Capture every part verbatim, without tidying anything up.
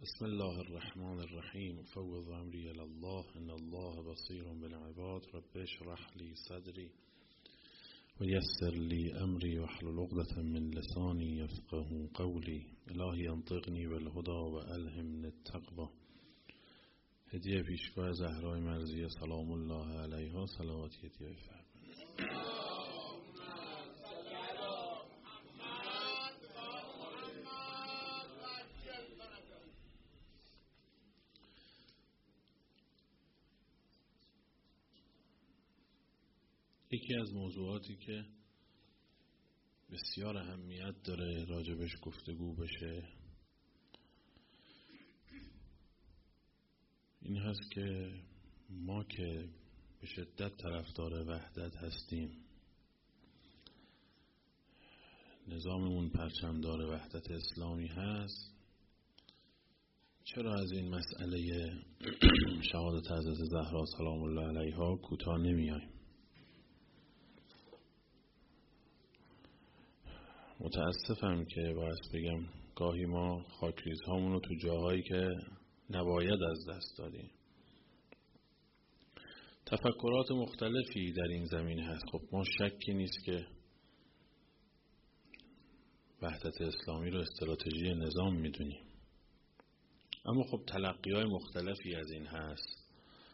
بسم الله الرحمن الرحیم. فوض امری الی الله ان الله بصیر بالعباد. رب اشرح لی صدری و یسر لی امری واحلل عقدة من لسانی یفقهوا قولی. الهی انطقنی بالهدی و الهمنی التقوی. هدیه پیشگاه زهرای مرضیه سلام الله علیها، صلوات هدیه بفرمایید. یکی از موضوعاتی که بسیار اهمیت داره راجبش گفتگو بشه این هست که ما که به شدت طرفدار وحدت هستیم، نظاممون پرچمدار وحدت اسلامی هست، چرا از این مسئله شهادت حضرت زهرا سلام الله علیها کوتاه نمیاییم؟ متاسفم که باید بگم گاهی ما خاکریزهامون رو تو جاهایی که نباید از دست دادیم. تفکرات مختلفی در این زمینه هست. خب ما شکی نیست که وحدت اسلامی رو استراتژی نظام میدونیم، اما خب تلقی‌های مختلفی از این هست.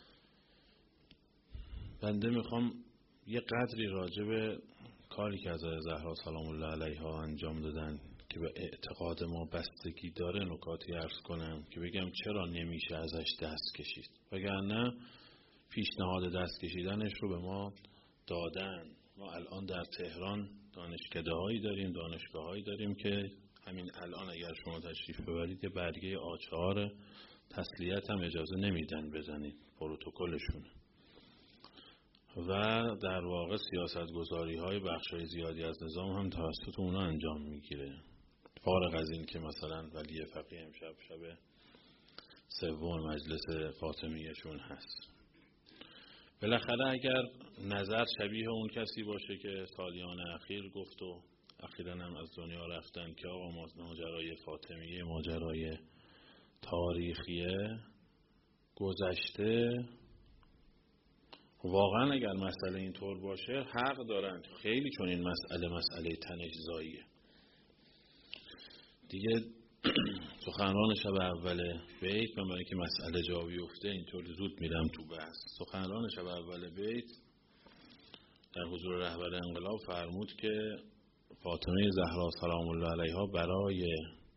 بنده میخوام یه قدری راجع به کاری که حضرت زهرا سلام الله علیها انجام دادن که به اعتقاد ما بستگی داره نکاتی عرض کنم که بگم چرا نمیشه ازش دست کشید، وگرنه پیشنهاد دست کشیدنش رو به ما دادن. ما الان در تهران دانشکده‌هایی داریم، دانشگاه‌هایی داریم که همین الان اگر شما تشریف ببرید یه برگه آچار تسلیت هم اجازه نمیدن بزنید، پروتکلشونه. و در واقع سیاست گذاری های بخش های زیادی از نظام هم توسط اونا انجام میگیره، فارغ از این که مثلا ولی فقیه امشب شب سوم مجلس فاطمیشون هست. بالاخره اگر نظر شبیه اون کسی باشه که سالیان اخیر گفت و اخیراً هم از دنیا رفتن که آقا ماجرای فاطمیه ماجرای تاریخیه گذشته، واقعا اگر مسئله اینطور باشه حق دارن خیلی، چون این مسئله مسئله تنش‌زاییه دیگه. سخنران شب اول بیت، من برای که مسئله جا بیفته اینطور زود میرم تو بحث. سخنران شب اول بیت در حضور رهبر انقلاب فرمود که فاطمه زهرا سلام الله علیها برای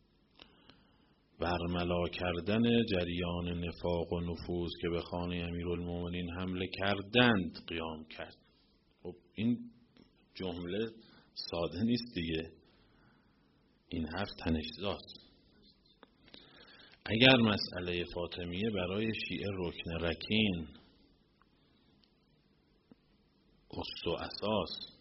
برملا کردن جریان نفاق و نفوذ که به خانه امیرالمومنین حمله کردند قیام کرد. خب این جمله ساده نیست دیگه، این حرف تنش‌زاست. اگر مسئله فاطمیه برای شیعه رکن رکین، اصل و اساس،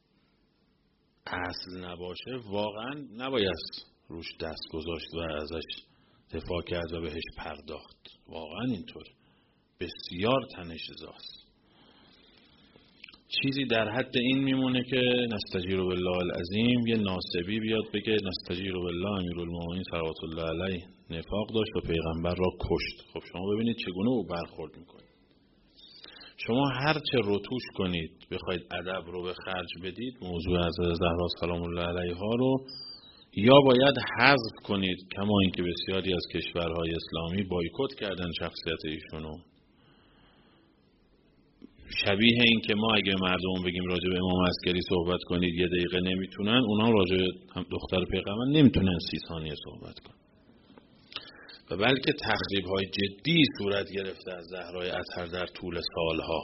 اصل نباشه، واقعا نباید روش دست گذاشت و ازش دفاع کرد و بهش پرداخت. واقعا اینطور بسیار تنش‌زاست. چیزی در حد این میمونه که نستجیر بالله العظیم یه ناسبی بیاد بگه نستجیر بالله امیرالمومنین صلوات الله علیه نفاق داشت و پیغمبر را کشت. خب شما ببینید چگونه او برخورد میکنید. شما هر چه رتوش کنید بخواید ادب رو به خرج بدید، موضوع حضرت زهرا سلام الله علیها رو یا باید حذف کنید، کما اینکه بسیاری از کشورهای اسلامی بایکوت کردن شخصیت ایشونو. شبیه این که ما اگه مردم بگیم راجع به امام عسکری صحبت کنید یه دقیقه نمیتونن، اونا راجع به دختر پیغمبر نمیتونن سی ثانیه صحبت کنن. و بلکه تخریب‌های جدی صورت گرفته از زهرای اطهر در طول سالها،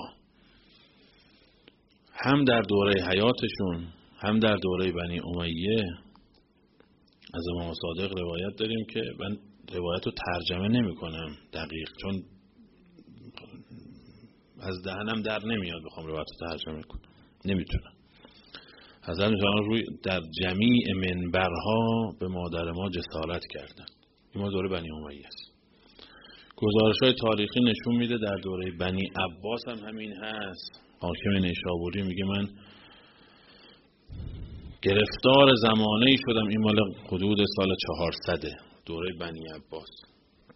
هم در دوره حیاتشون هم در دوره بنی امیه. از امام صادق روایت داریم که من روایت رو ترجمه نمی کنم دقیق، چون از دهنم در نمیاد بخوام روایت رو ترجمه کنم، نمیتونم. حضرت می‌فرمایند روی در جمیع منبرها به مادر ما جسارت کردن. این ما دوره بنی امیه است. گزارش‌های تاریخی نشون میده در دوره بنی عباس هم همین هست. حاکم نیشابوری میگه من گرفتار زمانه‌ای شدم، این مال حدود سال چهارصد دوره بنی عباس،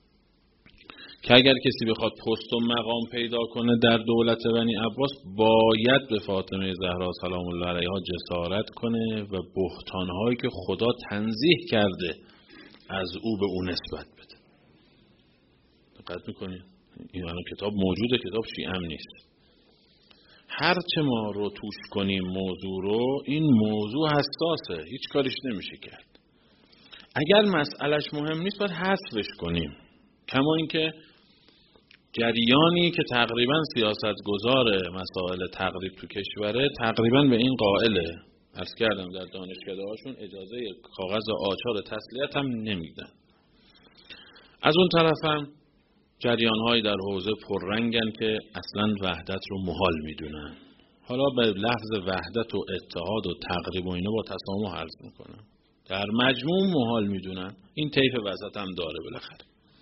که اگر کسی بخواد پست و مقام پیدا کنه در دولت بنی عباس باید به فاطمه زهرا سلام الله علیها جسارت کنه و بهتان‌هایی که خدا تنزیه کرده از او به او نسبت بده. دقت می‌کنید؟ این الان کتاب موجوده، کتاب شیعه نیست. هر چه ما رو توش کنیم موضوع رو، این موضوع حساسه، هیچ کارش نمیشه کرد. اگر مسئلهش مهم نیست باید حذفش کنیم. کما اینکه جریانی که تقریبا سیاستگزار مسائل تقریب تو کشوره تقریبا به این قائله، عرض کردم در دانشکده هاشون اجازه کاغذ آچار تسلیت هم نمیدن. از اون طرف هم جریان هایی در حوزه پررنگن که اصلا وحدت رو محال میدونن. حالا به لفظ وحدت و اتحاد و تقریب و اینو با تسامح عرض میکنن، در مجموع محال میدونن. این طیف وسط هم داره بالاخره.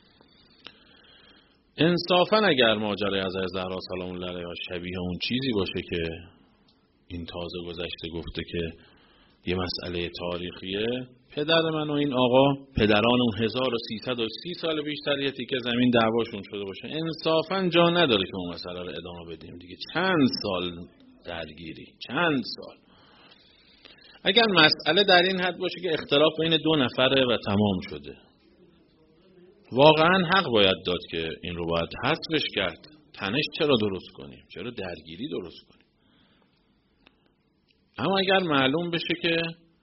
انصافا اگر ماجرای عزیز زهرا سلام الله علیها شبیه اون چیزی باشه که این تازه گذشته گفته که یه مسئله تاریخیه، پدر من و این آقا پدران اون هزار و سیصد و سی سال بیشتر یه تیکه زمین دعواشون شده باشه، انصافا جا نداره که اون مسئله رو ادامه بدیم دیگه. چند سال درگیری، چند سال. اگر مسئله در این حد باشه که اختلاف بین دو نفره و تمام شده، واقعا حق باید داد که این رو باید حذفش کرد. تنش چرا درست کنیم؟ چرا درگیری درست کنیم؟ اما اگر معلوم بشه که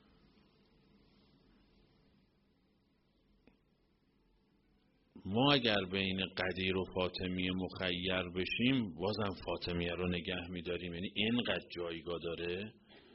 ما اگر بین قدیر و فاطمیه مخیر بشیم بازم فاطمیه رو نگه می‌داریم، یعنی اینقدر جایگاه داره،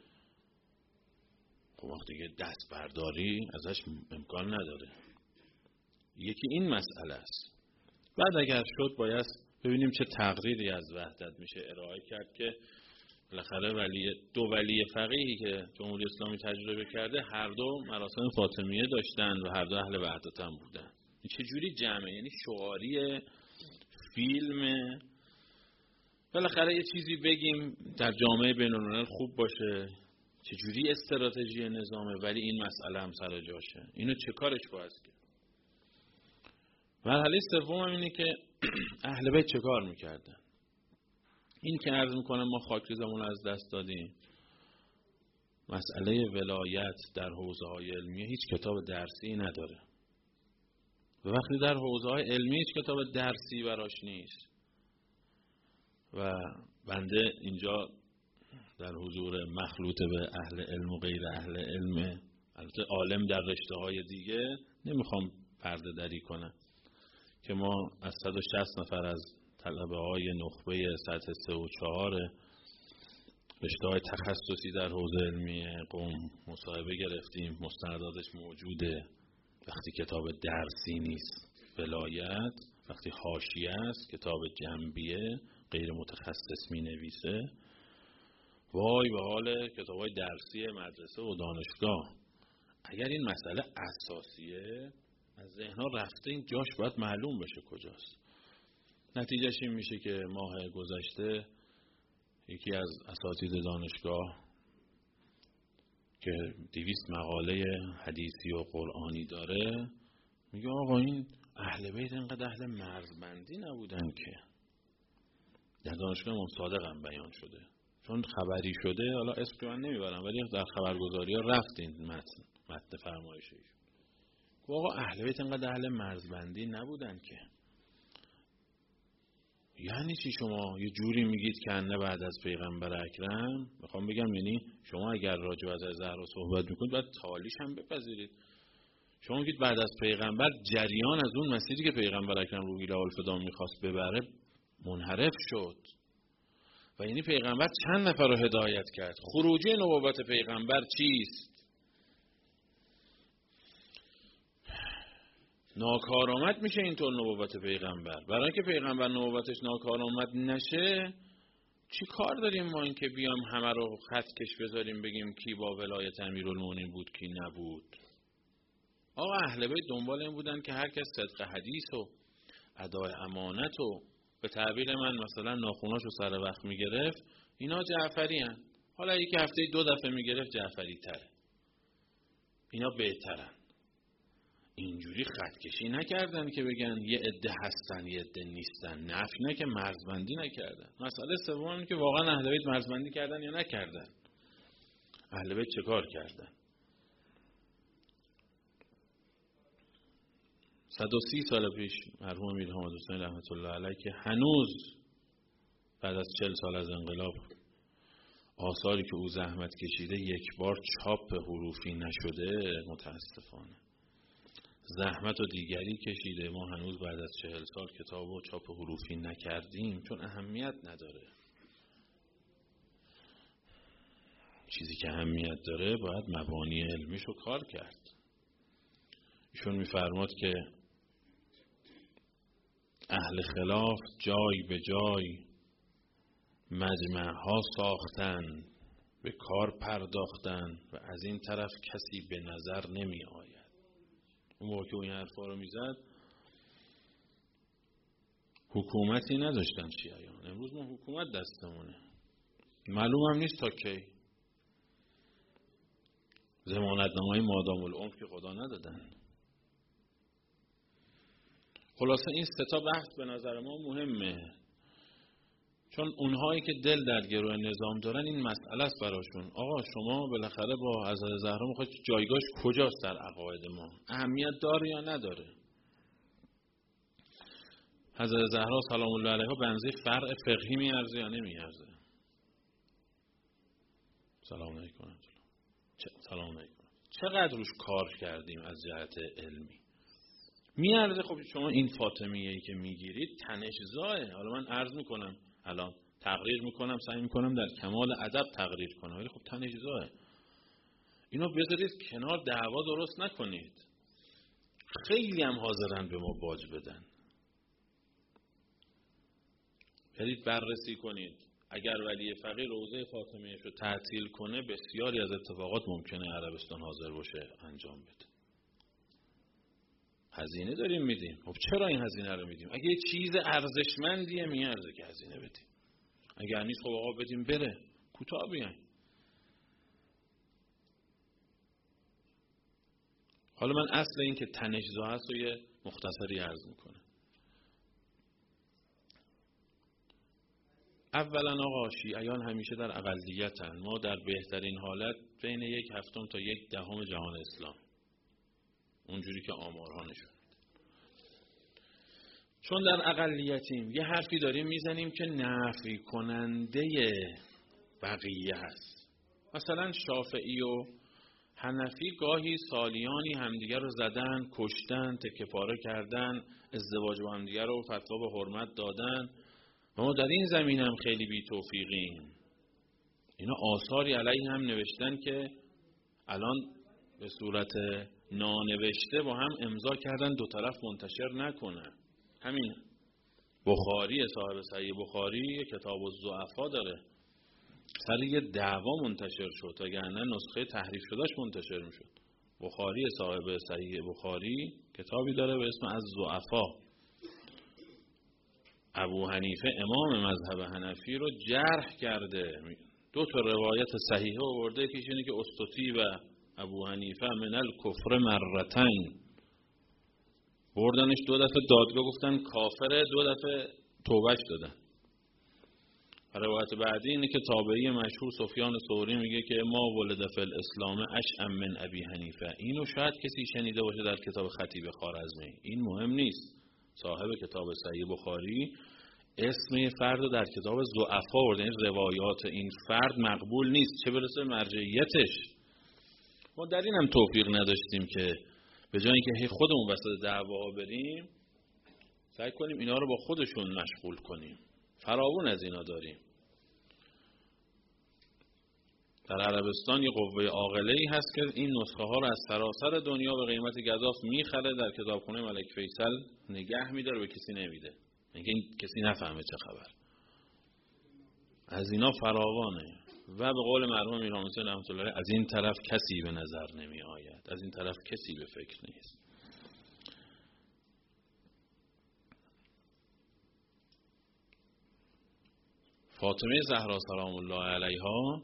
خب وقتی که دست برداری ازش امکان نداره. یکی این مسئله است. بعد اگر شد باید ببینیم چه تقریری از وحدت میشه ارائه کرد که بالاخره ولی دو ولی فقیهی که جمهوری اسلامی تجربه کرده هر دو مراسم فاطمیه داشتن و هر دو اهل وحدت هم بودن. این چه جوری جمعه؟ یعنی شعاری فیلم، بالاخره یه چیزی بگیم در جامعه بین‌الملل خوب باشه، چه جوری استراتژی نظامه، ولی این مسئله هم سر جاشه. اینو چه کارش باید کرد؟ مرحله سوم هم اینه که اهل بیت چه کار میکردن. این که عرض میکنم ما خاکریزمون رو از دست دادیم. مسئله ولایت در حوزه های علمیه هیچ کتاب درسی نداره و وقتی در حوزه های علمی هیچ کتاب درسی براش نیست و بنده اینجا در حضور مخلوط به اهل علم و غیر اهل علم، البته عالم در رشته های دیگه، نمیخوام پرده دری کنم که ما از صد و شصت نفر از طلبه های نخبه سطح سه و چهار رشته های تخصصی در حوزه علمی قم مصاحبه گرفتیم، مستنداتش موجوده. وقتی کتاب درسی نیست ولایت، وقتی حاشیه است کتاب جنبیه غیر متخصص می نویسه، وای به حال کتاب های درسی مدرسه و دانشگاه. اگر این مسئله اساسیه از ذهن‌ها رفته، این جاش باید معلوم بشه کجاست. نتیجهش این میشه که ماه گذشته یکی از اساتید دانشگاه که دویست مقاله حدیثی و قرآنی داره میگه آقا این اهل بیت اینقدر اهل مرزبندی نبودن که. در دانشگاه امام صادق هم بیان شده، چون خبری شده، حالا اسم که من نمیبرم ولی در خبرگزاری ها رفتین متن متن فرمایشه ایشون. آقا اهل بیت اینقدر اهل مرزبندی نبودن که. یعنی چی شما یه جوری میگید که انه بعد از پیغمبر اکرم؟ میخوام بگم یعنی شما اگر راجع به حضرت زهرا صحبت میکنید باید تالیش هم بپذیرید. شما میگید بعد از پیغمبر جریان از اون مسیری که پیغمبر اکرم روحی له الفدا میخواست ببره منحرف شد و یعنی پیغمبر چند نفر رو هدایت کرد. خروجی نبوت پیغمبر چیست؟ ناکارآمد میشه اینطور نبوت پیغمبر. برای که پیغمبر نبوتش ناکارآمد نشه، چی کار داریم ما این که بیام همه رو خط کش بذاریم بگیم کی با ولایت امیرالمومنین بود کی نبود؟ آقا اهل بیت دنبال این بودن که هر کس صدق حدیث و ادای امانت و به تعبیر من مثلا ناخوناشو سر وقت میگرفت، اینا جعفری هن. حالا یکی هفته دو دفعه میگرفت جعفری تره، اینا بهترن. اینجوری خطکشی نکردن که بگن یه عده هستن یه عده نیستن، نفی نه که مرزبندی نکردن. مسئله سوم اینه که واقعا اهل بیت مرزبندی کردن یا نکردن، اهل بیت چه کار کردن. صد و سی سال پیش مرحوم امیر حامد حسینی رحمت الله علیه که هنوز بعد از چهل سال از انقلاب آثاری که او زحمت کشیده یک بار چاپ حروفی نشده، متاسفانه زحمت و دیگری کشیده. ما هنوز بعد از چهل سال کتاب و چاپ حروفی نکردیم چون اهمیت نداره. چیزی که اهمیت داره باید مبانی علمیشو کار کرد. ایشون میفرماد که اهل خلاف جای به جای مجمعها ساختن، به کار پرداختن و از این طرف کسی به نظر نمی آید. اون موقع که اون حرفا رو میزد حکومتی نداشتن شیعیان. امروز ما حکومت دستمونه، معلوم هم نیست تا کی. ضمانتنامه‌ی مادام العمر که خدا ندادن. خلاصه این سه تا بحث به نظر ما مهمه، چون اونهایی که دل در گروه نظام دارن این مسئله است براشون. آقا شما بالاخره با حضرت زهرا میخواید جایگاهش کجاست در عقاید ما؟ اهمیت داره یا نداره؟ حضرت زهرا سلام الله علیها بنزه فرع فقهی میارزه یا نمیارزه؟ سلام علیکم. سلام علیکم. چقدر روش کار کردیم از جهت علمی؟ میارزه؟ خب شما این فاطمیه‌ای که میگیرید تنش‌زاه. حالا من عرض میکنم، الان تقریر میکنم، سعی میکنم در کمال ادب تقریر کنم، ولی خب تنش‌زاه. اینو بذارید کنار، دعوا درست نکنید. خیلی هم حاضرن به ما باج بدن. برید بررسی کنید. اگر ولی فقیه روضه فاطمیه رو تعطیل کنه، بسیاری از اتفاقات ممکنه عربستان حاضر باشه انجام بده. هزینه داریم میدیم. خب چرا این هزینه رو میدیم؟ اگه یه چیز ارزشمندیه میارزه که هزینه بدیم. اگر نیست خب آقا بدیم بره، کوتاه بیاین. حالا من اصل این که تنش‌زا هست و یه مختصری عرض میکنم. اولا آقا شیعیان همیشه در اقلیتن. ما در بهترین حالت بین یک هفتم تا یک دهم جهان اسلام، اونجوری که آمارها نشون. چون در اقلیتیم یه حرفی داریم میزنیم که نفی کننده بقیه هست. مثلا شافعی و حنفی گاهی سالیانی همدیگر رو زدن، کشتن، تکه پاره کردن، ازدواج با همدیگر رو فتوا به حرمت دادن و ما در این زمین هم خیلی بی توفیقیم. اینا آثاری علیه هم نوشتن که الان به صورت نانوشته با هم امضا کردن دو طرف منتشر نکنن. همین بخاری، صاحب صحیح بخاری کتاب الضعفا داره، سر یه دعوا منتشر شد، وگرنه نسخه تحریف شدهش منتشر میشد. بخاری صاحب صحیح بخاری کتابی داره به اسم الضعفا. ابو حنیفه امام مذهب حنفی رو جرح کرده، دو تا روایت صحیحه آورده که اینه که استطیع و ابو حنیفه من الکفر مرتين، بردنش دو دفعه دادگاه گفتن کافره، دو دفعه توبهش دادن. روایت بعدی اینه که تابعی مشهور سفیان ثوری میگه که ما ولد فی الاسلام اشأم من ابی حنیفه. اینو شاید کسی شنیده باشه در کتاب خطیب خوارزمی، این مهم نیست. صاحب کتاب صحیح بخاری اسم یه فرد رو در کتاب ضعفا آورده. این روایات این فرد مقبول نیست، چه برسه مرجعیتش. ما در این هم توفیق نداشتیم که به جای اینکه خودمون وسط دعوا بریم، سعی کنیم اینا رو با خودشون مشغول کنیم. فراوون از اینا داریم. در عربستان یه قوه عاقله‌ای هست که این نسخه ها رو از سراسر دنیا به قیمت گزاف میخره، در کتابخونه ملک فیصل نگه میداره، به کسی نمیده، میگه این کسی نفهمه چه خبر. از اینا فراوانه. و به قول مرحوم امیر حامد حسینی رحمت الله علیه از این طرف کسی به نظر نمی آید، از این طرف کسی به فکر نیست. فاطمه زهرا سلام الله علیها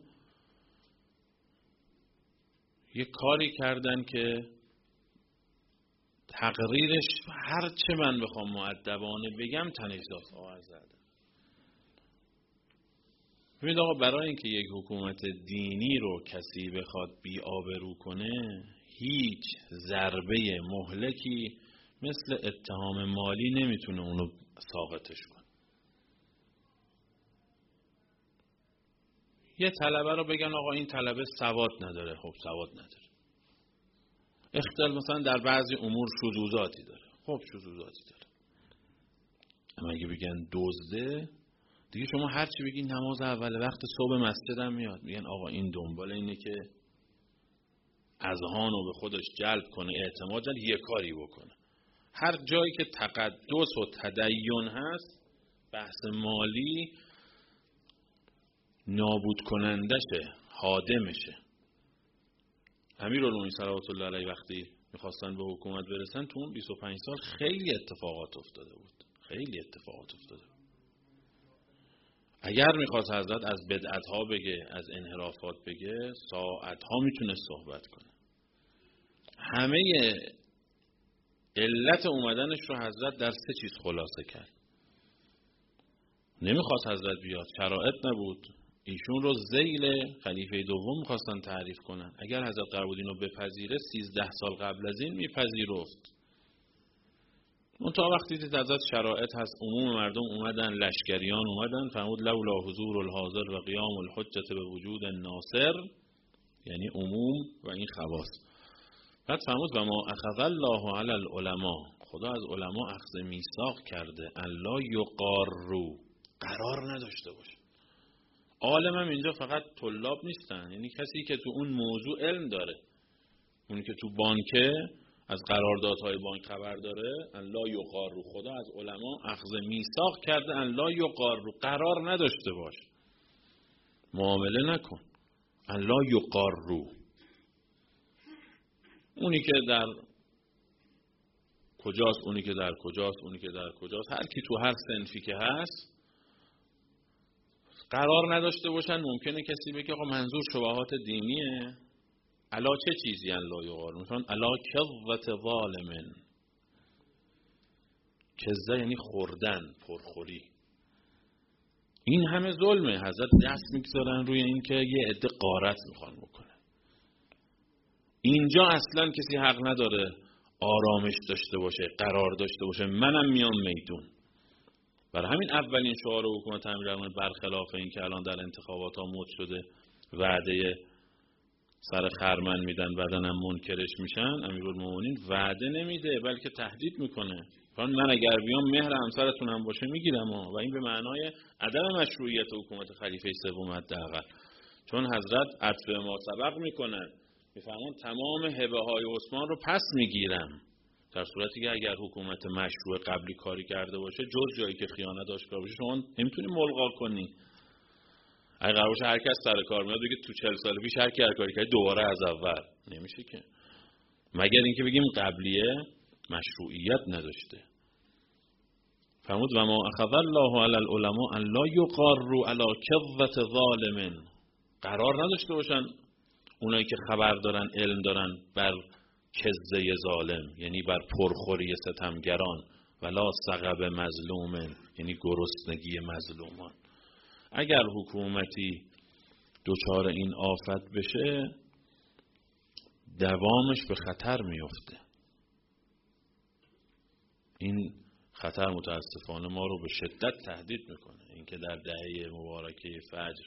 یک کاری کردن که تقریرش هر چه من بخوام مؤدبانه بگم تنش‌زا خواهد زد. ببینید آقا، برای اینکه یک حکومت دینی رو کسی بخواد بی آبرو کنه، هیچ ضربه مهلکی مثل اتهام مالی نمیتونه اونو ساقطش کنه. یه طلبه رو بگن آقا این طلبه سواد نداره، خب سواد نداره. اختلال مثلا در بعضی امور شذوذاتی داره، خب شذوذاتی داره. اما اگه بگن دزده، دیگه شما هر چی بگی نماز اول وقت صبح مسجد هم میاد، میگن آقا این دنبال اینه که اذهان رو به خودش جلب کنه، اعتماد جلب، یه کاری بکنه. هر جایی که تقدس و تدین هست، بحث مالی نابود کنندشه، هادمشه. امیرالمومنین صلوات الله علیه وقتی میخواستن به حکومت برسن، تو اون بیست و پنج سال خیلی اتفاقات افتاده بود، خیلی اتفاقات افتاده بود. اگر میخواست حضرت از بدعت ها بگه، از انحرافات بگه، ساعت ها میتونه صحبت کنه. همه علت اومدنش رو حضرت در سه چیز خلاصه کرد. نمیخواست حضرت بیاد، شرایط نبود. ایشون رو ذیل خلیفه دوم میخواستن تعریف کنن. اگر حضرت قرار بود اینو بپذیره، سیزده سال قبل از این میپذیرفت. اون تا وقتی دید حضرت شرایط هست، عموم مردم اومدن، لشکریان اومدن، فرمود لولا حضور الحاضر و قیام الحجت به وجود الناصر، یعنی عموم و این خواص. بعد فرمود و ما اخذ الله علی العلماء، خدا از علما اخذ میثاق کرده، الا یقاروا، قرار نداشته باشه. عالم هم اینجا فقط طلاب نیستن، یعنی کسی که تو اون موضوع علم داره، اونی که تو بانکه از قراردادهای بانک خبر داره، الا یقاروا، خدا از علما اخذ میثاق کرده، الا یقاروا، قرار نداشته باش، معامله نکن، الا یقاروا. اونی که در کجاست، اونی که در کجاست، اونی که در کجاست، هر کی تو هر صنفی که هست قرار نداشته باشن. ممکنه کسی بگه آقا منظور شبهات دینیه، علا چه چیزی ان لا یقاروا، مثلا علا کذبت ظالمن، کذبه یعنی خوردن، پرخوری. این همه ظلمه، حضرت دست میگذارن روی این که یه عده غارت میخوان بکنه. اینجا اصلا کسی حق نداره آرامش داشته باشه، قرار داشته باشه، منم میام میدون. برای همین اولین شعار حکومت امیرالمومنین برخلاف این که الان در انتخابات ها مد شده وعده سر خرمن میدن بعدنم منکرش میشن، امیرالمومنین وعده نمیده بلکه تهدید میکنه. من اگر بیام مهر همسرتونم باشه میگیرم، و این به معنای عدم مشروعیت حکومت خلیفه سوم حداقل، چون حضرت عطف ما سبق میکنن، میفهمون تمام هبه های عثمان رو پس میگیرم، در صورتی که اگر حکومت مشروع قبلی کاری کرده باشه، جز جایی که خیانت آشکار باشه، شما نمیتونی ملغا کنی. اگر قرار باشه هر کس سر کار میاد بگه تو چهل سال پیش هر کی هر کاری کرد دوباره از اول، نمیشه که، مگر اینکه بگیم قبلیه مشروعیت نداشته. فرمود و ما اخذ الله علی العلماء ان لا یقاروا علی کذبة ظالم، قرار نداشته باشن اونایی که خبر دارن، علم دارن، بر کذبه ظالم، یعنی بر پرخوری ستمگران، ولا سقب مظلوم، یعنی گرسنگی مظلومان. اگر حکومتی دچار این آفت بشه، دوامش به خطر میفته. این خطر متاسفانه ما رو به شدت تهدید میکنه. اینکه در دهه مبارکه فجر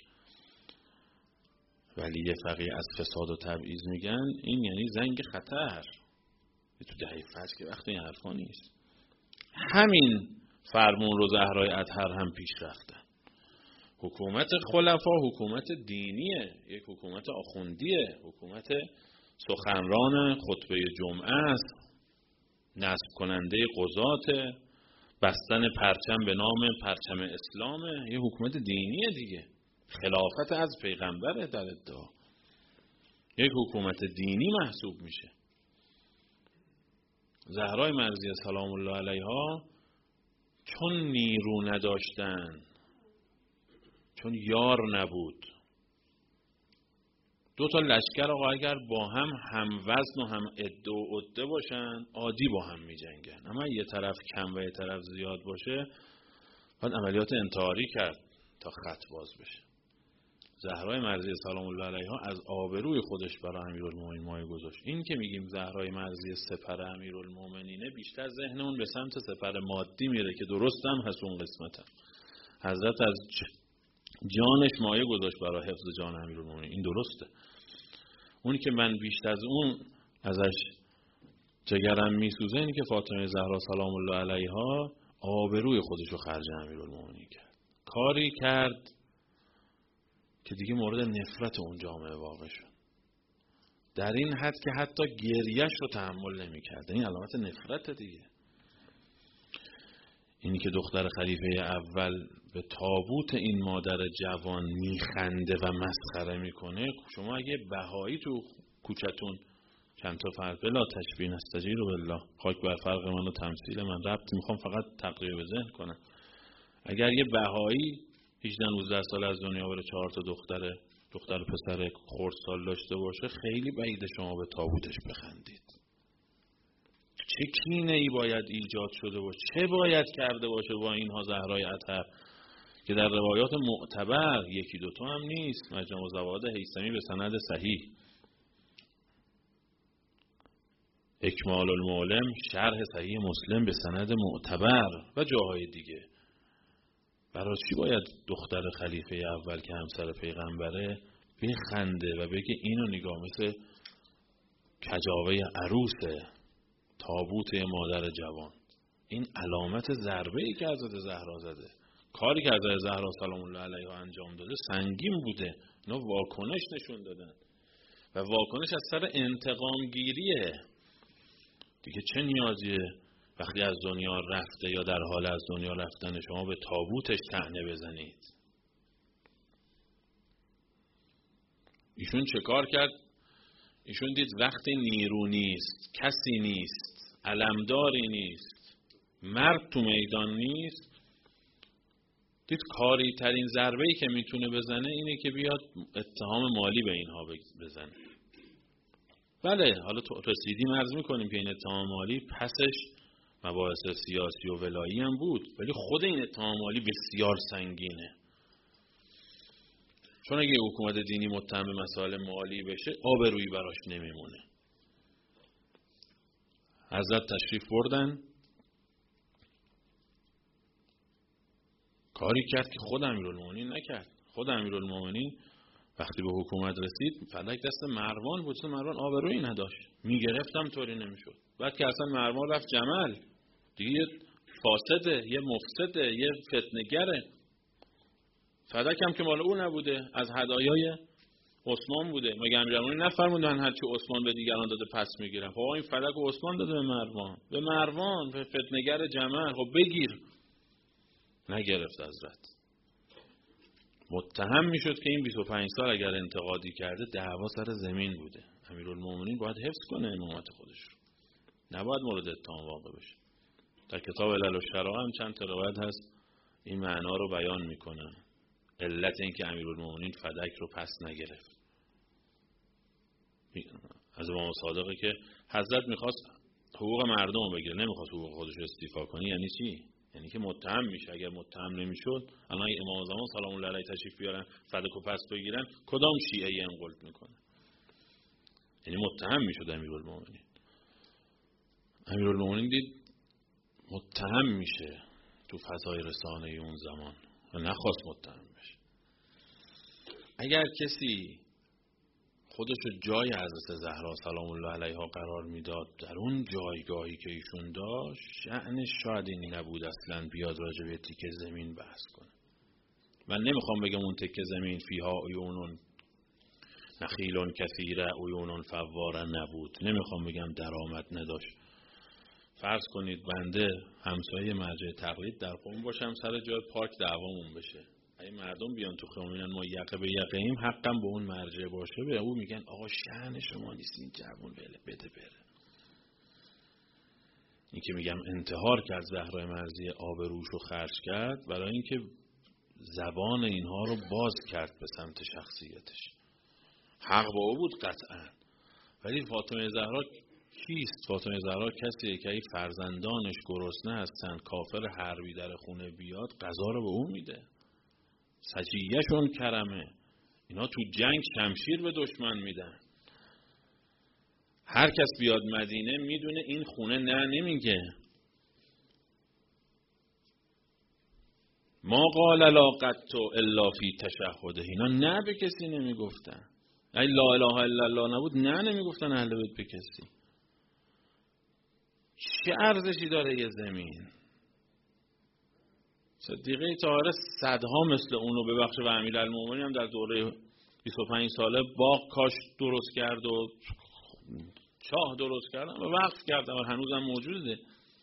ولی فقیه از فساد و تبعیض میگن، این یعنی زنگ خطر. تو دهه فجر که وقت این حرفا نیست. همین فرمون رو زهرای اطهر هم پیش رفتن. حکومت خلفا حکومت دینیه، یک حکومت آخوندیه، حکومت سخنران خطبه جمعه است، نصب کننده قضات، بستن پرچم به نام پرچم اسلامه، یه حکومت دینیه دیگه. خلافت از پیغمبره در ادعا، یک حکومت دینی محسوب میشه. زهرای مرضیه سلام الله علیها چون نیرو نداشتن، چون یار نبود، دو تا لشکر آقا اگر با هم هم وزن و هم عده و عده باشن عادی با هم می جنگن، اما یه طرف کم و یه طرف زیاد باشه باید عملیات انتحاری کرد تا خط باز بشه. زهرای مرضی سلام الله علیها از آبروی خودش برای امیرالمومنین مایه گذاشت. این که میگیم زهرای مرضی سپر امیرالمومنینه بیشتر ذهنمون به سمت سپر مادی میره که درست هم هست اون قسمت هم. حضرت از جانش مایه گذاشت برای حفظ جان امیرالمومنین، این درسته. اونی که من بیشتر از اون ازش جگرم میسوزه اینی که فاطمه زهرا سلام الله علیها آبروی خودش رو خرج امیرالمومنین کرد، کاری کرد که دیگه مورد نفرت اون جامعه واقع شد، در این حد که حتی گریهش رو تحمل نمی کرد. این علامت نفرت دیگه. اینی که دختر خلیفه اول به تابوت این مادر جوان میخنده و مسخره میکنه، شما اگه بهایی تو کوچتون چند تا فرد بلا تشبیه نستجیر و بالله، خاک بر فرق من و تمثیل من، ربط میخوام فقط تقریب ذهن کنم، اگر یه بهایی هجده نوزده سال از دنیا بره چهار تا دختر دختر و پسر خردسال داشته باشه، خیلی بعید شما به تابوتش بخندید. چه کینه ای باید ایجاد شده باشه، چه باید کرده باشه با اینها زهرای اطهر که در روایات معتبر یکی دوتا هم نیست، مجموع زوائد هیثمی به سند صحیح، اکمال المعلم شرح صحیح مسلم به سند معتبر و جاهای دیگه، برای چی باید دختر خلیفه اول که همسر پیغمبره بخنده و بگه اینو نگاه مثل کجاوه عروسه تابوت مادر جوان؟ این علامت ضربه ای که حضرت زهرا زده، کاری که حضرت زهرا سلام الله علیها انجام داده سنگین بوده، اینا واکنش نشون دادن و واکنش از سر انتقام گیریه دیگه. چه نیازیه وقتی از دنیا رفته یا در حال از دنیا رفتن شما به تابوتش طعنه بزنید؟ ایشون چه کار کرد؟ ایشون دید وقتی نیرو نیست، کسی نیست، علمداری نیست، مرد تو میدان نیست، دید کاری ترین ضربه‌ای که میتونه بزنه اینه که بیاد اتهام مالی به اینها بزنه. بله حالا رسیدیم عرض میکنیم که این اتهام مالی پسش مباحث سیاسی و ولایی هم بود، ولی خود این اتهام مالی بسیار سنگینه، چون اگه حکومت دینی متهم به مسائل مالی بشه آبرویی براش نمیمونه. حضرت تشریف بردن، کاری کرد که خود امیرالمومنین نکرد. خود امیرالمومنین وقتی به حکومت رسید فلک دست مروان بود، مروان آبرویی نداشت، میگرفتم طوری نمیشد. بعد که اصلا مروان رفت جمل دیگه، یه فاسده، یه مفسده، یه فتنه‌گره. فدک هم که مال او نبوده، از هدایای عثمان بوده. مگه امیرالمومنین نفرمودن هرچی عثمان به دیگران داده پس میگیرن؟ خب این فدک و عثمان داده به مروان، به مروان به فتنه‌گر جمل، خب بگیر. نگرفت حضرت. متهم میشد که این بیست و پنج سال اگر انتقادی کرده دعوا سر زمین بوده. امیرالمومنین باید حفظ کنه امامت خودش رو، نباید مورد اتهام واقع بشه. در کتاب علل الشرائع هم چند تا روایت هست این معنا رو بیان میکنه، علت این که امیرالمومنین فدک رو پس نگرفت. از امام صادقه که حضرت میخواست حقوق مردم بگیره، نمیخواست حقوق خودش رو استیفا کنه. یعنی چی؟ یعنی که متهم میشه. اگر متهم نمیشد الان امام زمان سلام الله علیه تشریف بیارن فدک و پس بگیرن، کدام شیعه انقلب میکنه؟ یعنی متهم میشد امیرالمومنین. امیرالمومنین دید متهم میشه تو فضای رسانه اون زمان و نخواست متهم بشه. اگر کسی خودش رو جای حضرت زهرا سلام الله علیها قرار میداد در اون جایگاهی که ایشون داشت، شأنش شاید این نبود اصلا بیاد راجع به تیکه زمین بحث کنه. من نمیخوام بگم اون تیکه زمین فیها عیون نخیل کثیره عیون فواره نبود، نمیخوام بگم درآمد نداشت. فرض کنید بنده همسایه مرجع تقلید در قم باشم، سر جای پارک دعوامون بشه، اگه مردم بیان تو خیابون ما یقه به یقه ایم، حقم به اون مرجع باشه، به او میگن آقا شأن شما نیست این جوون بله بده بره. این که میگم انتحار کرد، زهرای مرضی آبروش رو خرج کرد برای اینکه زبان اینها رو باز کرد به سمت شخصیتش. حق با او بود قطعا. ولی فاطمه زهرا کیست؟ فاطمه زهرا کسیه که ای فرزندانش گرسنه هستن، کافر حربی در خونه بیاد غذا رو به اون میده. سجیهشون کرمه. اینا تو جنگ شمشیر به دشمن میدن. هر کس بیاد مدینه میدونه این خونه نه نمیگه. ما قال لا قط الا فی تشهده. اینا نه به کسی نمیگفتن. ای لا اله الا الله نبود نه نمیگفتن اهل بیت به کسی. چه ارزشی داره یه زمین؟ صدیقه طاهره صدها مثل اونو ببخشه و امیرالمومنین هم در دوره بیست و پنج ساله باغ کاش درست کرد و چاه درست کردن و وقف کردن و هنوزم موجوده.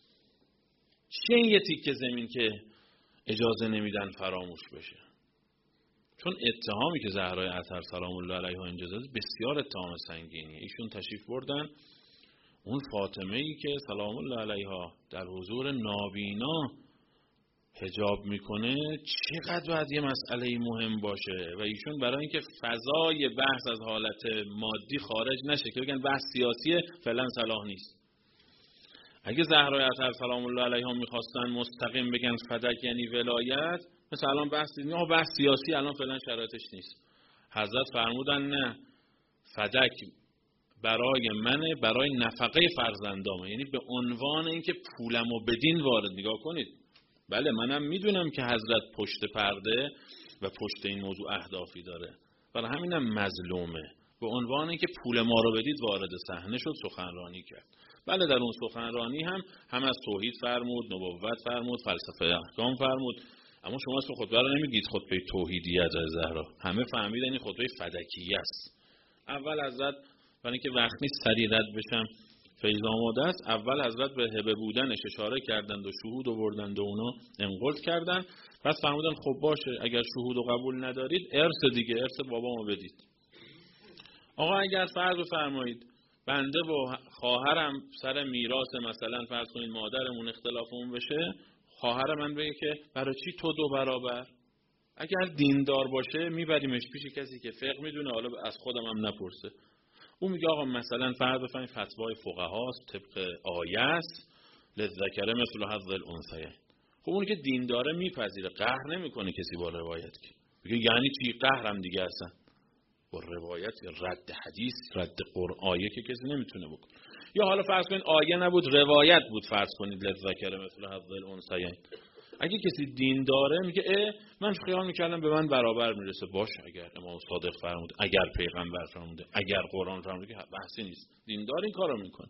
چه این یه تیکه زمین که اجازه نمیدن فراموش بشه؟ چون اتهامی که زهرای اطهر سلام الله علیها اینجا زده بسیار اتهام سنگینیه. ایشون تشریف بردن اون فاطمه ای که سلام الله علیها در حضور نابینا حجاب میکنه چقدر باید یه مسئله مهم باشه و ایشون برای اینکه فضای بحث از حالت مادی خارج نشه که بگن بحث سیاسیه فعلا صلاح نیست. اگه زهرای اطهر سلام الله علیها میخواستن مستقیم بگن فدک یعنی ولایت، مثلا الان بحث دیدیم آقا بحث سیاسی الان فعلا شرایطش نیست. حضرت فرمودن نه، فدک برای منه، برای نفقه فرزندامه، یعنی به عنوان اینکه پولمو بدین وارد. نگاه کنید، بله منم میدونم که حضرت پشت پرده و پشت این موضوع اهدافی داره، برای همینم مظلومه. به عنوان اینکه پول ما رو بدید وارد صحنه شد، سخنرانی کرد. بله در اون سخنرانی هم هم از توحید فرمود، نبوت فرمود، فلسفه احکام فرمود، اما شما اسم خطبه رو نمیگید خطبه توحیدیه از زهرا. همه فهمیدن این خطبه فدکیه است. اول حضرت برای اینکه وقت نیست سریع رد بشم، فیض آماده است، اول حضرت به هبه بودنش اشاره کردند و شهود آوردند و اونا انقلت کردند. پس فرمودن خب باشه اگر شهود و قبول ندارید ارث دیگه، ارث بابامو بدید. آقا اگر فرض بفرمایید بنده و خواهرم سر میراث مثلا فرض کنید مادرمون اختلافمون بشه، خواهر من بگه که برای چی تو دو برابر؟ اگر دیندار باشه میبریمش پیش کسی که فقه میدونه، حالا از خودم هم نپرسه. اون میگه آقا مثلا فرض بفرمایید فتوای فقهاست طبق آیه است للذکر مثل حظ الانثیین. خب اون که دینداره میپذیره، قهر نمیکنه کسی با روایت که میگه یعنی چی قهرم دیگه اصلا با روایت رد حدیث رد قرآن آیه که کسی نمیتونه بکنه. یا حالا فرض کنید آیه نبود روایت بود، فرض کنید للذکر مثل حظ الانثیین. اگه کسی دین داره میگه اه من خیال میکردم به من برابر میرسه. باشه اگر امام صادق فرمود، اگر پیغمبر فرموده، اگر قرآن فرموده، بحثی نیست، دیندار این کارو میکنه.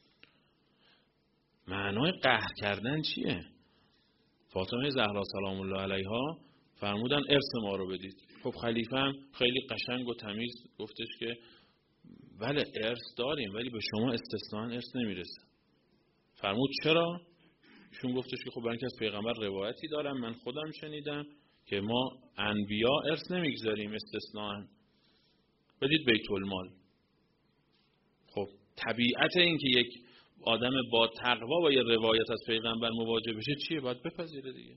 معنای قهر کردن چیه؟ فاطمه زهرا سلام الله علیها فرمودن ارث ما رو بدید. خب خلیفه هم خیلی قشنگ و تمیز گفتش که بله ارث داریم ولی به شما استثناء ارث نمیرسه. فرمود چرا؟ ایشون گفتش که خب برای اینکه از پیغمبر روایتی دارم من خودم شنیدم که ما انبیا ارث نمیگذاریم استثناء، بدید بیت المال. خب طبیعت این که یک آدم با تقوا با یه روایت از پیغمبر مواجه بشه چیه؟ باید بپذیره دیگه.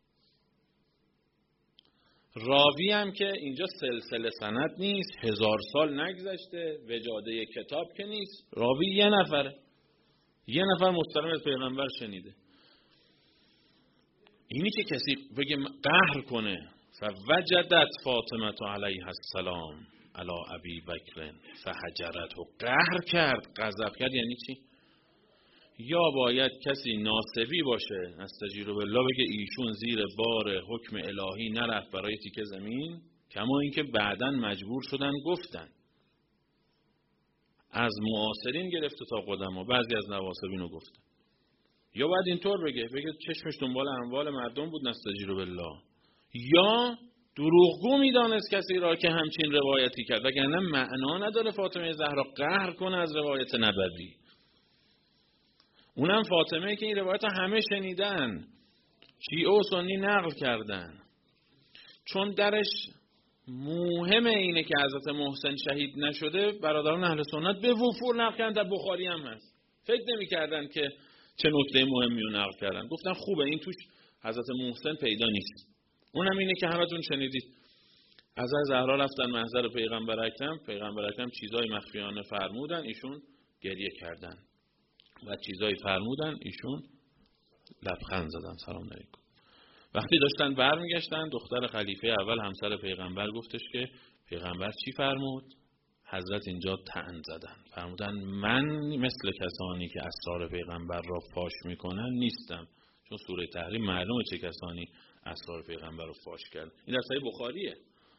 راوی هم که اینجا سلسله سند نیست، هزار سال نگذشته، وجاده کتاب که نیست، راوی یه نفره، یه نفر مستقیم از پیغمبر شنیده. اینی که کسی بگه قهر کنه فوجدت فاطمه علیها السلام علی ابی بکر فحجرته، قهر کرد غضب کرد یعنی چی؟ یا باید کسی ناصبی باشه استجیر بالله بگه ایشون زیر بار حکم الهی نرفت برای تیکه زمین، کما اینکه بعداً مجبور شدن گفتن از معاصرین گرفته تا قدما بعضی از نواصبینو گفتن. یا باید اینطور بگه بگه چشمش دنبال اموال مردم بود نستجیر بالله، یا دروغگو میدانست کسی را که همچین روایتی کرد، وگرنه معنا نداره فاطمه زهرا قهر کنه از روایت نبوی. اونم فاطمه که این روایت همه شنیدن، شیعه و سنی نقل کردن، چون درش مهمه اینه که حضرت محسن شهید نشده، برادران اهل سنت به وفور نقل کردن، در بخاری هم هست. فکر نمی کردن که چه نکته مهمی رو نقل کردن، گفتن خوبه این توش حضرت محسن پیدا نیست. اونم اینه که همتون شنیدید حضرت زهرا رفتن محضر پیغمبر اکرم، پیغمبر اکرم چیزای مخفیانه فرمودن، ایشون گریه کردن و چیزای فرمودن، ایشون لبخند زدن سلام علیکم. وقتی داشتن برمیگشتن دختر خلیفه اول همسر پیغمبر گفتش که پیغمبر چی فرمود؟ حضرت اینجا طعن زدن، فرمودن من مثل کسانی که اسرار پیغمبر را فاش میکنن نیستم، چون سوره تحریم معلومه چه کسانی اسرار پیغمبر رو فاش کرد. این در صحیح بخاریه.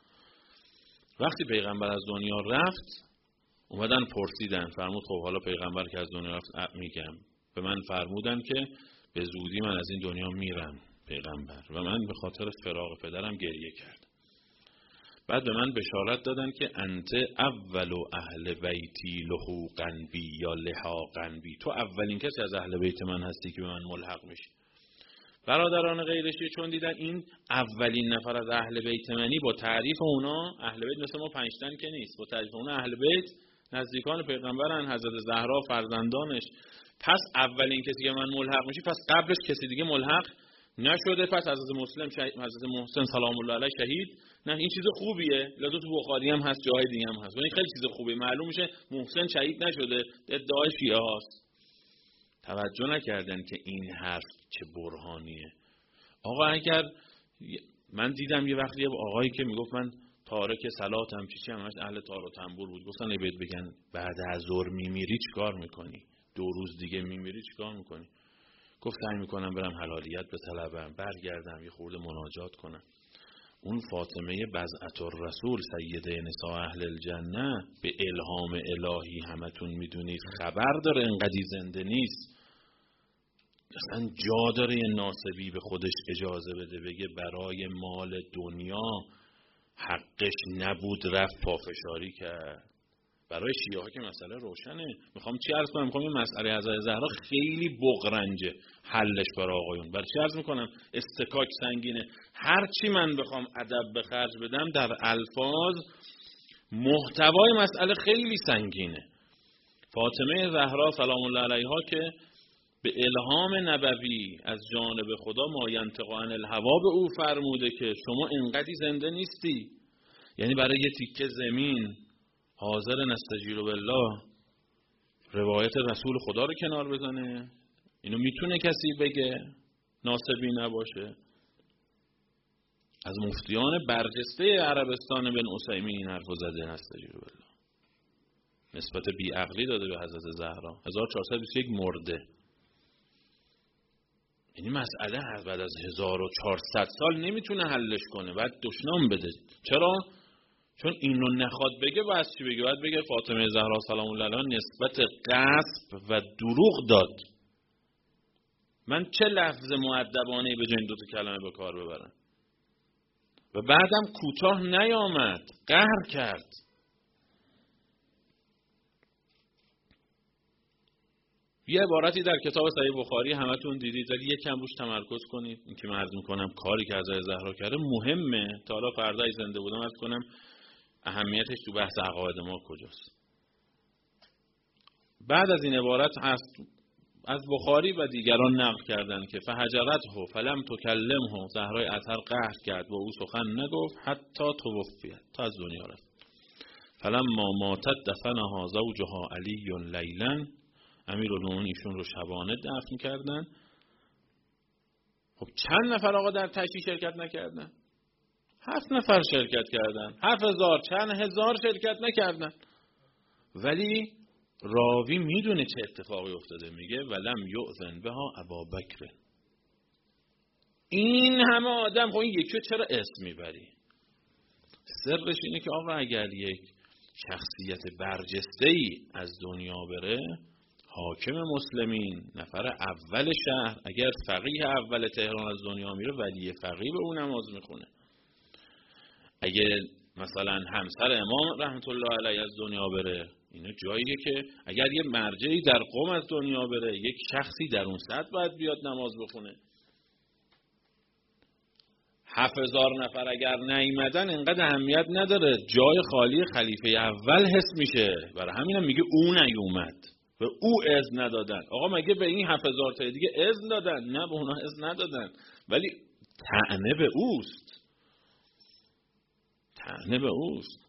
وقتی پیغمبر از دنیا رفت اومدن پرسیدن، فرمود خب حالا پیغمبر که از دنیا رفت میگم، به من فرمودن که به زودی من از این دنیا میرم پیغمبر و من به خاطر فراق پدرم گریه کردم. بعد به من بشارت دادن که انت اول اهل بیتی لحوقا بی یا لحاقا بی، تو اولین کسی از اهل بیت من هستی که به من ملحق میشی. برادران غیرشی چون دیدن این اولین نفر از اهل بیت منی، با تعریف اونا اهل بیت مثل ما پنجتن که نیست، با تعریف اونا اهل بیت نزدیکان پیغمبرن، حضرت زهرا فرزندانش، پس اولین کسی که من ملحق میشی، پس قبلش کسی دیگه ملحق نشده، پس حضرت مسلم شهید، حضرت محسن سلام الله علیه شهید. نه این چیز خوبیه، لذا تو بخاری هم هست، جای دیگه هم هست، ولی خیلی چیز خوبیه. معلوم میشه محسن شهید نشده، ادعای شیعه هاست. توجه نکردن که این حرف چه برهانیه. آقا اگر من دیدم یه وقتی آقایی که میگفت من تارک صلاتم چی چی همش اهل تار و تنبور بود، گفتن بهت بگن بعد از ظهر میمیری چیکار میکنی؟ دو روز دیگه میمیری چیکار میکنی؟ گفت سعی میکنم برم حلالیت بطلبم، برگردم یه خورده مناجات کنم. اون فاطمه بضعة الرسول سیده نساء اهل الجنه به الهام الهی همتون میدونید خبر داره انقدی زنده نیست. اصلا جا داره یه ناسبی به خودش اجازه بده بگه برای مال دنیا حقش نبود رفت پافشاری کرد. برای شیعه ها که مسئله روشنه. میخوام چی عرض کنم؟ میخوام این مسئله حضرت زهرا خیلی بغرنجه حلش برای آقایون. برای چی عرض میکنم؟ استکاک سنگینه. هر چی من بخوام ادب به خرج بدم در الفاظ، محتوای مسئله خیلی سنگینه. فاطمه زهرا سلام الله علیها که به الهام نبوی از جانب خدا ما ینطق عن الهوا به او فرموده که شما انقدی زنده نیستی، یعنی برای یه تیکه زمین حاضر نستجیر بالله روایت رسول خدا رو کنار بزنه؟ اینو میتونه کسی بگه ناسبی نباشه؟ از مفتیان برجسته عربستان بن عثیمین این حرفو زده نستجیر بالله، نسبت بیعقلی داده به حضرت زهرا. هزار و چهارصد و بیست و یک مرده. یعنی مسئله بعد از هزار و چهارصد سال نمیتونه حلش کنه، باید دشنام بده. چرا؟ چون اینو نخواد بگه باید چی بگه؟ باید بگه فاطمه زهرا سلام الله علیها نسبت غصب و دروغ داد. من چه لفظ مؤدبانه به جای این دو تا کلمه به کار ببرم؟ و بعدم کوتاه نیامد، قهر کرد. یه عبارتی در کتاب صحیح بخاری همتون دیدید، ولی یکم روش تمرکز کنید. این که من عرض میکنم کاری که حضرت زهرا کرده مهمه. تا حالا فردای زنده بودم عرض کنم اهمیتش تو بحث عقاید ما کجاست. بعد از این عبارت از بخاری و دیگران نقل کردن که فهجرته فلم تکلمه، زهرای اطهر قهر کرد و او سخن نگفت حتی توفیت، تا از دنیا رفت. فلما ماتت دفنها زوجها علی لیلا، امیرالمومنین ایشون رو شبانه دفن کردن. خب چند نفر آقا در تشییع شرکت نکردن؟ هفت نفر شرکت کردن. هفت هزار چند هزار شرکت نکردن. ولی راوی میدونه چه اتفاقی افتاده، میگه ولم یؤذن بها ابابکر. این همه آدم، خب این یکی چرا اسم میبری؟ سرش اینه که آقا اگر یک شخصیت برجسته‌ای از دنیا بره، حاکم مسلمین، نفر اول شهر، اگر فقیه اول تهران از دنیا میره، ولی فقیه به اون نماز میخونه. اگر مثلا همسر امام رحمت الله علیه از دنیا بره، اینه جاییه که اگر یه مرجعی در قوم از دنیا بره، یک شخصی در اون سطح باید بیاد نماز بخونه. هفت هزار نفر اگر نیامدن انقدر اهمیت نداره، جای خالی خلیفه اول حس میشه. برای همینم میگه او نیومد و او اذن ندادن. آقا مگه به این هفت هزار تا دیگه اذن دادن؟ نه، به اونا اذن ندادن، ولی طعنه به اوست. طعنه به اوست.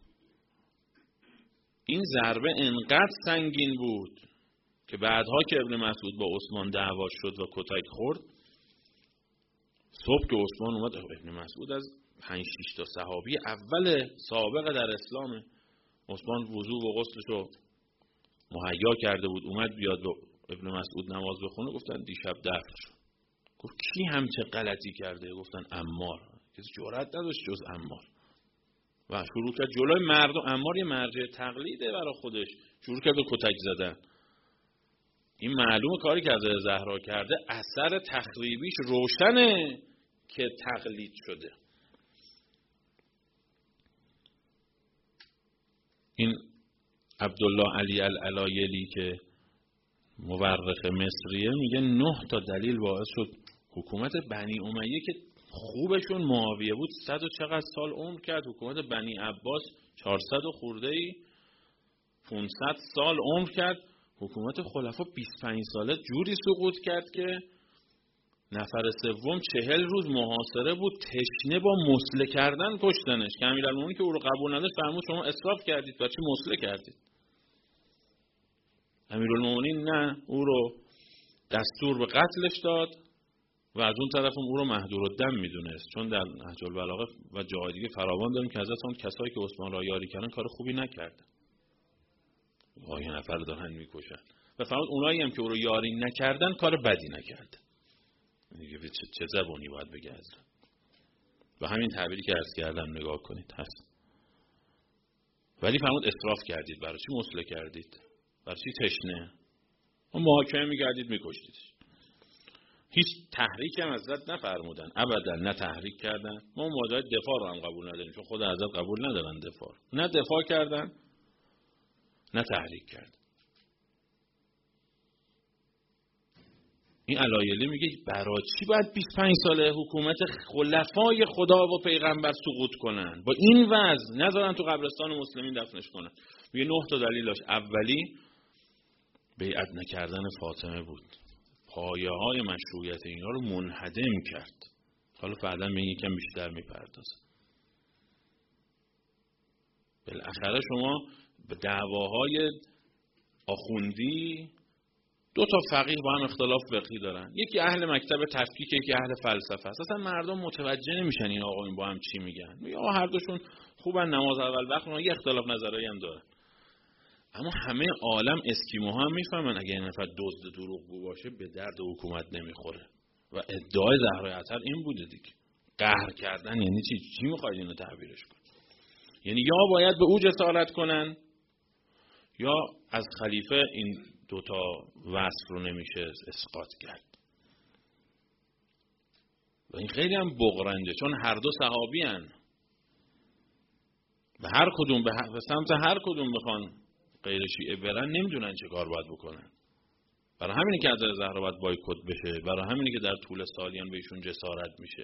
این ضربه انقدر سنگین بود که بعدها که ابن مسعود با عثمان دعوا شد و کتک خورد، صبح که عثمان اومد، ابن مسعود از پنج شش تا صحابی اول سابق در اسلامه، عثمان وضو و غسلش رو مهیا کرده بود، اومد بیاد با ابن مسعود نماز بخونه، گفتن دیشب دفن شد. گفت کی همچه غلطی کرده؟ گفتن عمار. کسی جرئت نداشت جز عمار و شروع کرد جلوی مردم. عمار یه مرجع تقلیده برای خودش، شروع کرد به کتک زدن. این معلومه کاری که از زهرا کرده اثر تخریبیش روشنه که تقلید شده. این عبدالله علی العلایلی که مورخ مصریه میگه نه تا دلیل باعث شد حکومت بنی امیه که خوبشون معاویه بود صد و چقدر سال عمر کرد، حکومت بنی عباس چهارصد و خورده ای پانصد سال عمر کرد، حکومت خلفا بیست و پنج ساله جوری سقوط کرد که نفر سوم چهل روز محاصره بود، تشنه با مسله کردن کشتنش که امیرالمومنین که او رو قبول نداشت فرمود شما اسراف کردید و چه مسله کردید. امیرالمومنین نه، او رو دستور به قتلش داد و از اون طرف او رو مهدورالدم میدونست، چون در نهج البلاغه و جای دیگه فراوان داریم که حضرت اون کسایی که عثمان را یاری کردن کار خوبی نکردن، آیه نفر دارن میکشن و فرمود اونایی هم که او رو یاری نکردن کار بدی نکردن. دیگه چه, چه زبونی باید بگه حضرت؟ و همین تعبیری که عرض کردم نگاه کنید هست. ولی فرمود اسراف کردید، برای چی مسله کردید؟ برای چی تشنه؟ اون محاکمه میگردید میکشتید. هیچ تحریک هم حضرت نفرمودن، ابدا نه تحریک کردن. ما ماجرای دفاع رو هم قبول نداریم چون خود حضرت قبول ندارن دفاع، نه دفاع کردن نه تحریک کردن. این علایلی میگه برای چی باید بیست و پنج ساله حکومت خلفای خدا و پیغمبر سقوط کنن، با این وضع نذارن تو قبرستان مسلمین دفنش کنن؟ میگه نه تا دلیل داشت. اولی بیعت نکردن فاطمه بود، پایه های مشروعیت اینا رو منهدم کرد. حالا بعدا میگه یکم بیشتر میپردازه. بالاخره شما به دعواهای آخوندی دو تا فقیه با هم اختلاف فقهی دارن، یکی اهل مکتب تفکیک، یکی اهل فلسفه است. اصلا مردم متوجه نمیشن این آقایون با هم چی میگن. میگه آقا هر دوشون خوبن، نماز اول وقت، اونها یه اختلاف نظری هم دارن. اما همه عالم اسکیموها هم میفهمن اگه این نفر دزد دروغگو باشه به درد حکومت نمیخوره. و ادعای زهرا عطر این بوده دیگه. قهر کردن یعنی چی؟ چی میخواید اینو تعبیرش کنید؟ یعنی یا باید به او جسارت کنن یا از خلیفه این دوتا وصف رو نمیشه اسقاط کرد. و این خیلی هم بغرنده چون هر دو صحابی هن. به هر کدوم به, به سمت هر کدوم بخوان غیر شیعه برن نمیدونن چه کار باید بکنن. برای همینی که حضرت زهرا باید بایکوت بشه، برای همینی که در طول سالیان بهشون جسارت میشه.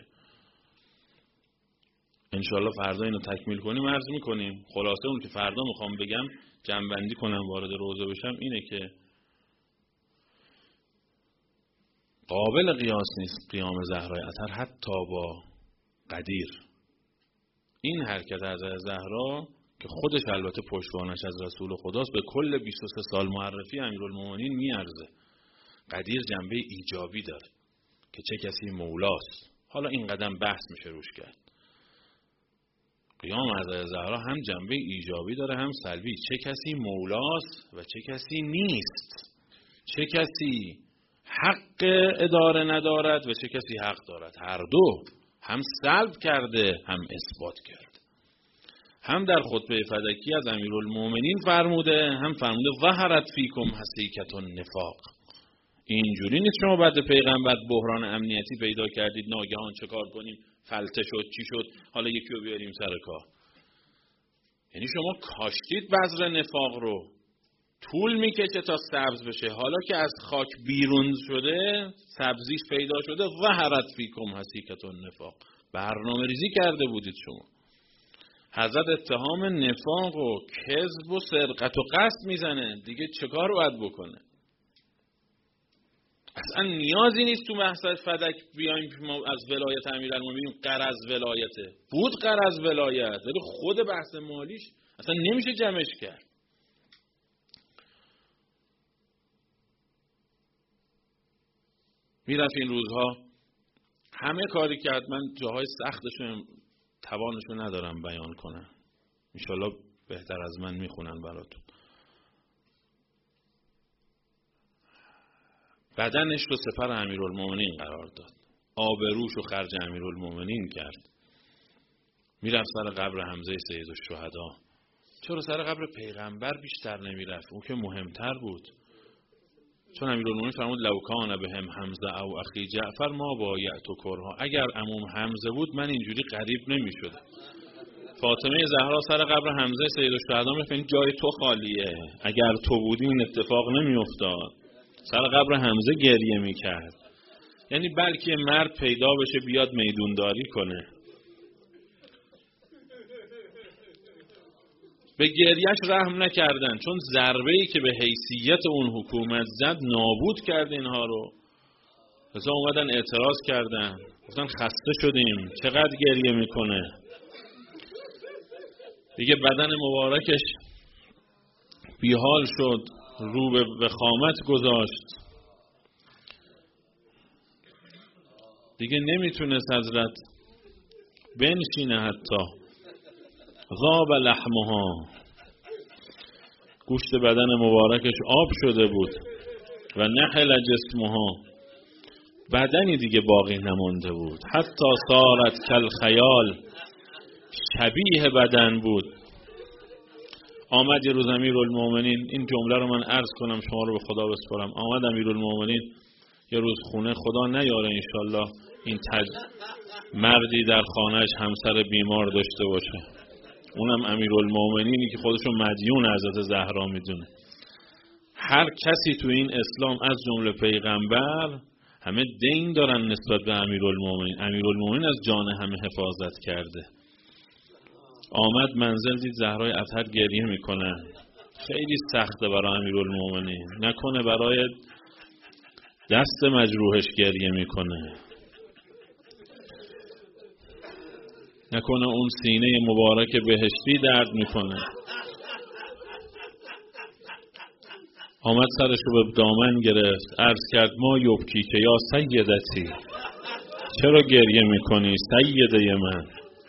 انشالله فردا اینو تکمیل کنیم عرض میکنیم. خلاصه اون که فردا میخوام بگم جمع‌بندی کنم وارد روزه بشم اینه که قابل قیاس نیست قیام زهرای عطر حتی با قدیر. این حرکت از زهرا که خودش البته پشتوانش از رسول خداست به کل بیست و سه سال معرفی امیرالمومنین میارزه. قدیر جنبه ایجابی داره که چه کسی مولاست. حالا این قدم بحث میشه روش کرد. قیام از زهرا هم جنبه ایجابی داره هم سلبی. چه کسی مولاست و چه کسی نیست، چه کسی حق اداره ندارد و چه کسی حق دارد. هر دو هم سلب کرده هم اثبات کرده. هم در خطبه فدکی از امیرالمومنین فرموده هم فرموده ظهرت فیکم حسیکة النفاق. اینجوری نیست شما بعد پیغمبر بحران امنیتی پیدا کردید ناگهان چه کار کنیم، فلته شد چی شد حالا یکی رو بیاریم سر کار. یعنی شما کاشتید بذر نفاق رو، طول میکشه تا سبز بشه. حالا که از خاک بیرون شده سبزیش پیدا شده، ظهرت فیکم حسیکة النفاق. برنامه ریزی کرده بودید شما. حضرت اتهام نفاق و کذب و سرقت و قصد میزنه، دیگه چه کار باید بکنه؟ اصلا نیازی نیست تو محضر فدک بیایم ما از ولایت امیرالمومنین غرض ولایته. بود غرض ولایت، ولی خود بحث مالیش اصلا نمیشه جمعش کرد. میرفت این روزها همه کاری کرد. من جاهای سختشون توانشون ندارم بیان کنم، انشالله بهتر از من میخونن براتون. بدنش رو سپر امیرالمومنین قرار داد، آبروش رو خرج امیرالمومنین کرد. میرفت سر قبر حمزه سید الشهدا. چرا سر قبر پیغمبر بیشتر نمیرفت؟ اون که مهمتر بود. چون امیرالمومنین فرمود لو کان بهم حمزه او اخی جعفر ما بایعت کرها. اگر عموم حمزه بود من اینجوری قریب نمیشدم. فاطمه زهرا سر قبر حمزه سید الشهدا میفهمید جای تو خالیه، اگر تو بودی این اتفاق نمیافتاد. سر قبر حمزه گریه میکرد. یعنی بلکه مرد پیدا بشه بیاد میدونداری کنه. به گریهش رحم نکردن، چون ضربه‌ای که به حیثیت اون حکومت زد نابود کرد اینها رو. مثلا اومدن اعتراض کردن، گفتن خسته شدیم، چقدر گریه میکنه. دیگه بدن مبارکش بیحال شد، رو به وخامت گذاشت، دیگه نمیتونست حضرت بنشینه. حتی غاب لحمها، گوشت بدن مبارکش آب شده بود. و نحل جسمها، بدنی دیگه باقی نمانده بود. حتی صارت کل خیال، شبیه بدن بود. آمد یه روز امیرالمومنین، این جمله رو من عرض کنم شما رو به خدا بسپارم. آمد امیرالمومنین یه روز خونه، خدا نیاره انشالله این تج... مردی در خانهش همسر بیمار داشته باشه، اونم امیرالمومنینی که خودشو مدیون حضرت زهرا میدونه. هر کسی تو این اسلام از جمله پیغمبر همه دین دارن نسبت به امیرالمومنین. امیرالمومنین از جان همه حفاظت کرده. آمد منزل دید زهرای اطهر گریه میکنه. خیلی سخته برای امیرالمومنین، نکنه برای دست مجروحش گریه میکنه، نکنه اون سینه مبارک بهشتی درد میکنه. آمد سرش رو به دامن گرفت، عرض کرد ما یبکی که یا سیدتی، چرا گریه میکنی سیده من؟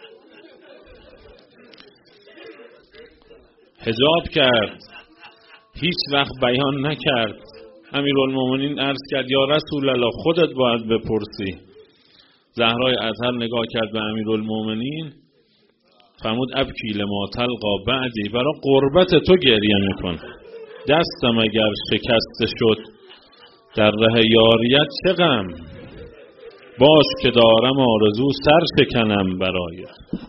حجاب کرد، هیچ وقت بیان نکرد. امیرالمومنین عرض کرد یا رسول الله خودت باید بپرسی. زهرای اطهر نگاه کرد به امیرالمومنین، فرمود ابکی لما تلقا بعدی، برای قربت تو گریه میکن. دستم اگر شکسته شد در ره یاریت چه غم، باش که دارم آرزو سر شکنم برایت.